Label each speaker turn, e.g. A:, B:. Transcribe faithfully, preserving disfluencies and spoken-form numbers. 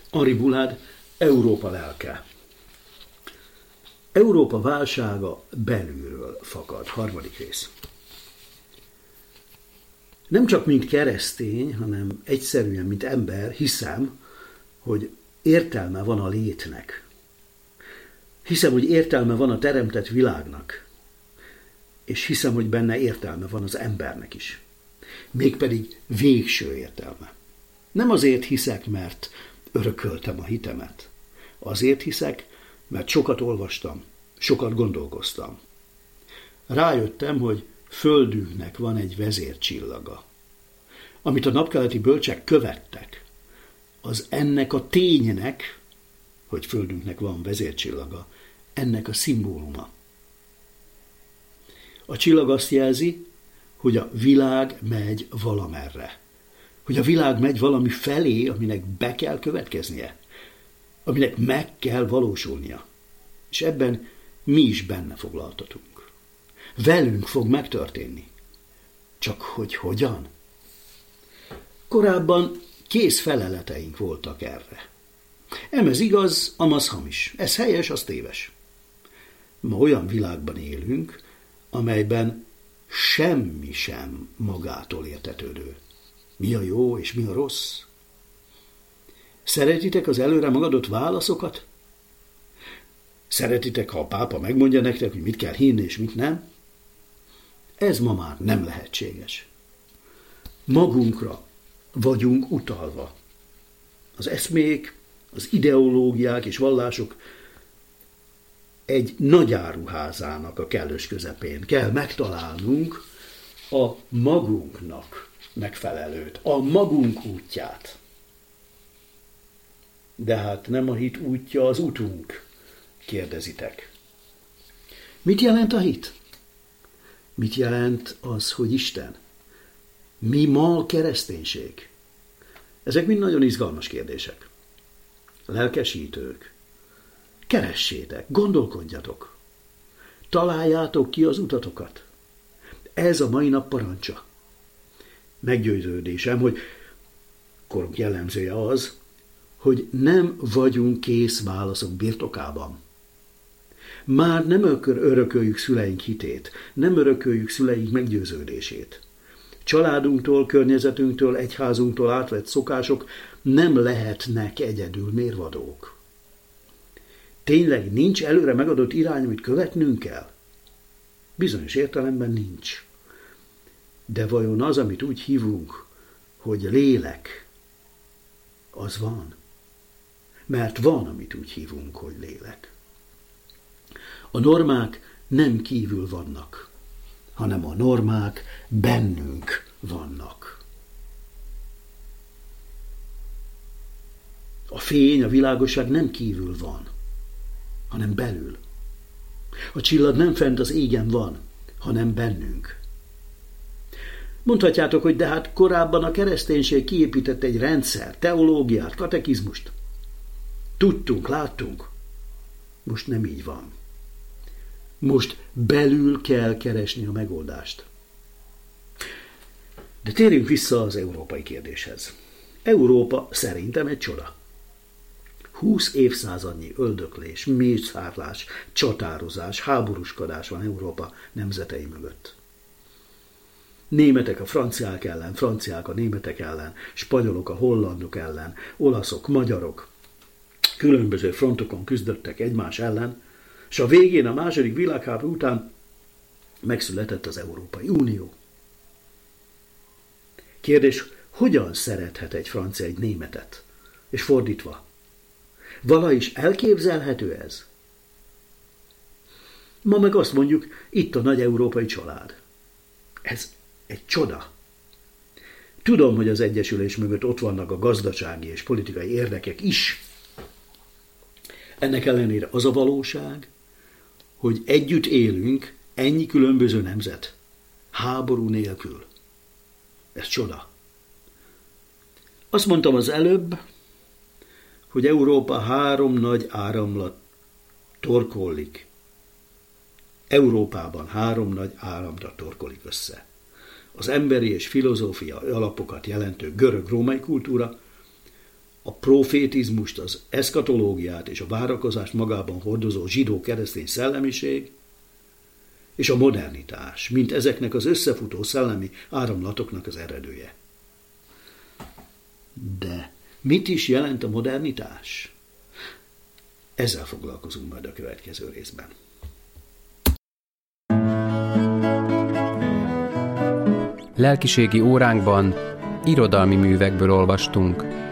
A: Henri Boulard, Európa lelke. Európa válsága belülről fakad. Harmadik rész. Nem csak mint keresztény, hanem egyszerűen, mint ember hiszem, hogy értelme van a létnek. Hiszem, hogy értelme van a teremtett világnak. És hiszem, hogy benne értelme van az embernek is. Mégpedig végső értelme. Nem azért hiszek, mert örököltem a hitemet. Azért hiszek, mert sokat olvastam, sokat gondolkoztam. Rájöttem, hogy földünknek van egy vezércsillaga. Amit a napkeleti bölcsek követtek, az ennek a ténynek, hogy földünknek van vezércsillaga, ennek a szimbóluma. A csillag azt jelzi, hogy a világ megy valamerre. Hogy a világ megy valami felé, aminek be kell következnie. Aminek meg kell valósulnia. És ebben mi is benne foglaltatunk. Velünk fog megtörténni. Csak hogy hogyan? Korábban kész feleleteink voltak erre. Emez igaz, amaz hamis. Ez helyes, az téves. Ma olyan világban élünk, amelyben semmi sem magától értetődő. Mi a jó és mi a rossz? Szeretitek az előre megadott válaszokat? Szeretitek, ha a pápa megmondja nektek, hogy mit kell hinni és mit nem? Ez ma már nem lehetséges. Magunkra vagyunk utalva. Az eszmék, az ideológiák és vallások egy nagy áruházának a kellős közepén kell megtalálnunk a magunknak megfelelőt, a magunk útját. De hát nem a hit útja az utunk, kérdezitek. Mit jelent a hit? Mit jelent az, hogy Isten? Mi ma a kereszténység? Ezek mind nagyon izgalmas kérdések. Lelkesítők. Keressétek, gondolkodjatok. Találjátok ki az utatokat. Ez a mai nap parancsa. Meggyőződésem, hogy korunk jellemzője az, hogy nem vagyunk kész válaszok birtokában. Már nem örököljük szüleink hitét, nem örököljük szüleink meggyőződését. Családunktól, környezetünktől, egyházunktól átvett szokások nem lehetnek egyedül mérvadók. Tényleg nincs előre megadott irány, amit követnünk kell? Bizonyos értelemben nincs. De vajon az, amit úgy hívunk, hogy lélek, az van? Mert van, amit úgy hívunk, hogy lélek. A normák nem kívül vannak, hanem a normák bennünk vannak. A fény, a világosság nem kívül van, hanem belül. A csillag nem fent az égen van, hanem bennünk. Mondhatjátok, hogy de hát korábban a kereszténység kiépített egy rendszer, teológiát, katekizmust. Tudtunk, láttunk. Most nem így van. Most belül kell keresni a megoldást. De térjünk vissza az európai kérdéshez. Európa szerintem egy csoda. Húsz évszázadnyi öldöklés, mészárlás, csatározás, háborúskodás van Európa nemzetei mögött. Németek a franciák ellen, franciák a németek ellen, spanyolok a hollandok ellen, olaszok, magyarok különböző frontokon küzdöttek egymás ellen, és a végén, a második világháború után megszületett az Európai Unió. Kérdés, hogyan szerethet egy francia egy németet? És fordítva. Vala is elképzelhető ez? Ma meg azt mondjuk, itt a nagy európai család. Ez egy csoda. Tudom, hogy az egyesülés mögött ott vannak a gazdasági és politikai érdekek is. Ennek ellenére az a valóság, hogy együtt élünk ennyi különböző nemzet, háború nélkül. Ez csoda. Azt mondtam az előbb, hogy Európa három nagy áramlat torkollik. Európában három nagy áramlat torkolik össze. Az emberi és filozófiai alapokat jelentő görög-római kultúra, a profétizmust, az eszkatológiát és a várakozást magában hordozó zsidó-keresztény szellemiség, és a modernitás, mint ezeknek az összefutó szellemi áramlatoknak az eredője. De mit is jelent a modernitás? Ezzel foglalkozunk majd a következő részben.
B: Lelkiségi óránkban irodalmi művekből olvastunk.